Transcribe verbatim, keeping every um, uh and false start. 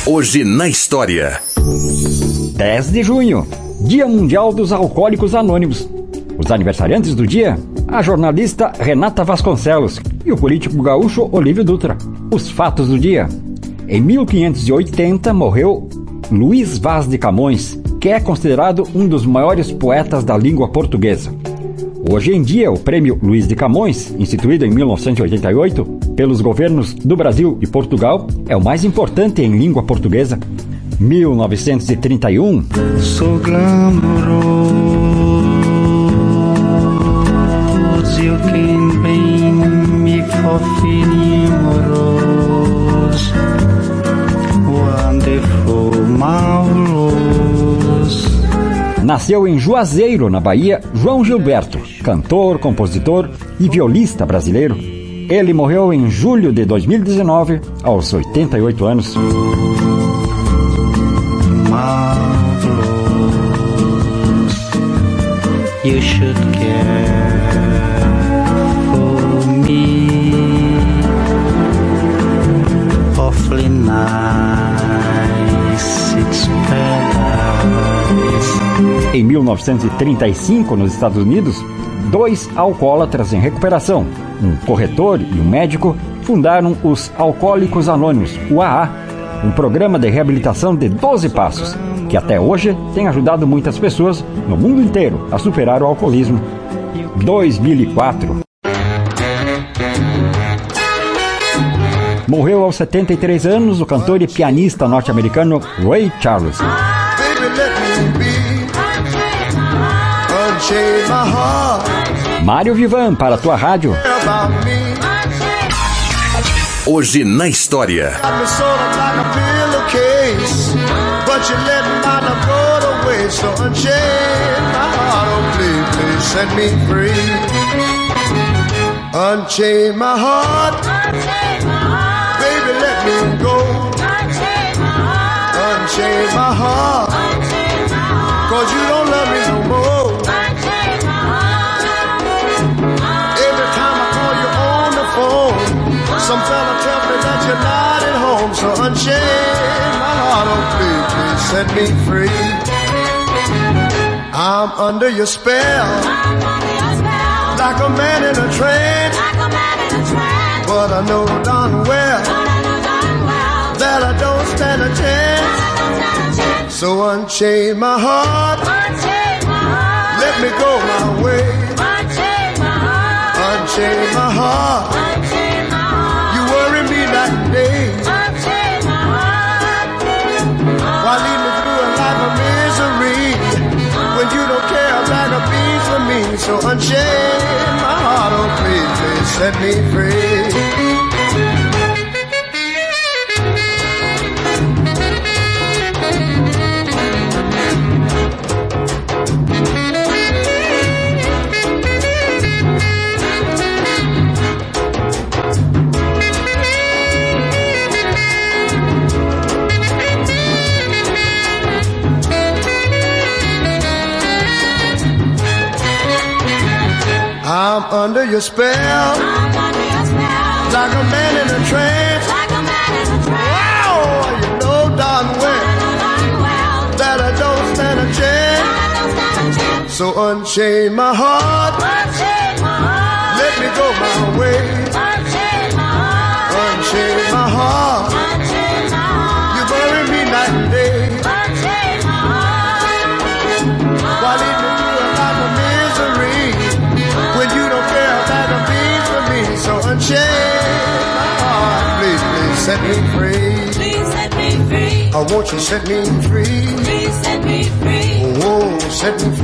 Hoje na história. dez de junho, Dia Mundial dos Alcoólicos Anônimos. Os aniversariantes do dia, a jornalista Renata Vasconcelos e o político gaúcho Olívio Dutra. Os fatos do dia. Em mil quinhentos e oitenta morreu Luís Vaz de Camões, que é considerado um dos maiores poetas da língua portuguesa. Hoje em dia, o Prêmio Luís de Camões, instituído em mil novecentos e oitenta e oito pelos governos do Brasil e Portugal, é o mais importante em língua portuguesa. mil novecentos e trinta e um. Sou glamouroso, eu quem bem me fofinho moroso, wonderful, marvelous. Nasceu em Juazeiro, na Bahia, João Gilberto, cantor, compositor e violista brasileiro. Ele morreu em julho de dois mil e dezenove, aos oitenta e oito anos. Marvelous, you should care for me, awfully nice, it's paradise. Em mil novecentos e trinta e cinco, nos Estados Unidos, dois alcoólatras em recuperação, um corretor e um médico, fundaram os Alcoólicos Anônimos, o A A, um programa de reabilitação de doze passos, que até hoje tem ajudado muitas pessoas no mundo inteiro a superar o alcoolismo. dois mil e quatro. Morreu aos setenta e três anos o cantor e pianista norte-americano Ray Charles. Mário Vivan, para a tua rádio. Hoje na história. Unchain my heart, baby, let me go. Unchain my heart, cause you don't love me no more. Every time I call you on the phone, some fella tell me that you're not at home. So unchain my heart, oh please, please set me free. I'm under your spell, like a man in a trance, but I know darn well that I don't stand a chance. So unchain my heart, let me go my way. Unchain my heart, you worry me night and day. Why lead me through a life of misery when you don't care a bag of beans for me? So unchain my heart, oh please, please set me free. I'm under your spell, I'm under your spell, like a man in a trance, like a man in a trance. Wow, you know darn well, well that I don't stand a chance. Don't stand a chance. So unchain my heart, unchain my heart, let me go my way. Unchain my heart, unchain my heart, unchain my heart. You bury me night and day. Unchain my heart, why lead me through a life of misery when you don't care about the beans for me? So unchain my heart, please, please set me free. Please set me free. Oh, won't you set me free? Please set me free. Oh, set me